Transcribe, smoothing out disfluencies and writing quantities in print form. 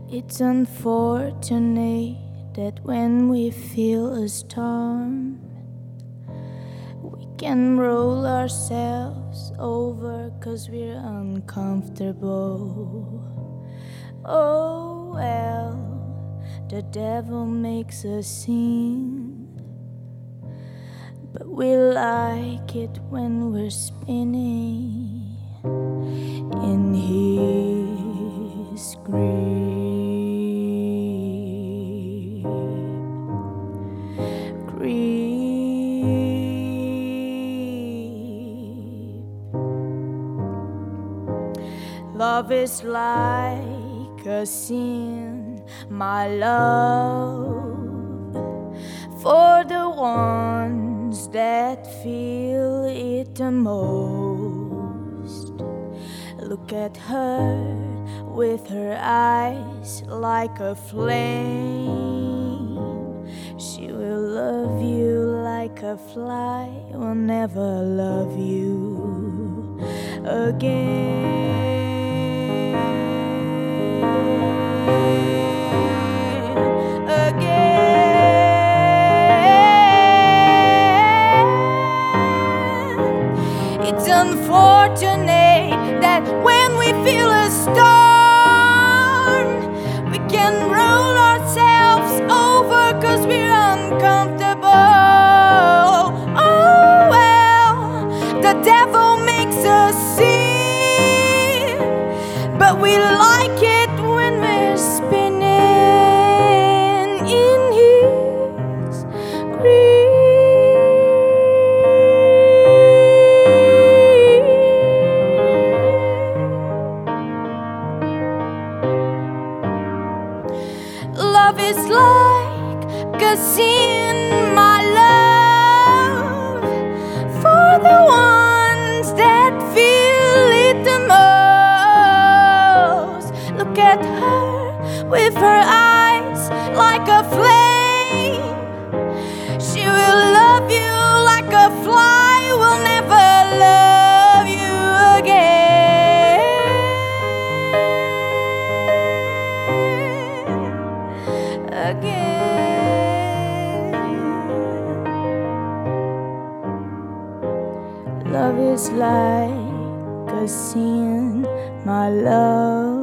It's unfortunate that when we feel a storm, we can roll ourselves over 'cause we're uncomfortable. Oh well, the devil makes a scene, but we like it when we're spinning in his grip. Love is like a sin, my love, for the ones that feel it the most. Look at her with her eyes like a flame. She will love you like a fly will never love you again. It's unfortunate that when we feel a storm, we can roll ourselves over 'cause we're uncomfortable. Oh well, the devil makes us sin, but we like it when we're spinning in his grip. Love is like a sin, my love, for the ones that feel it the most. Look at her with her eyes like a flame. She will love you like a fly will never love you again. Love is like a sin, my love,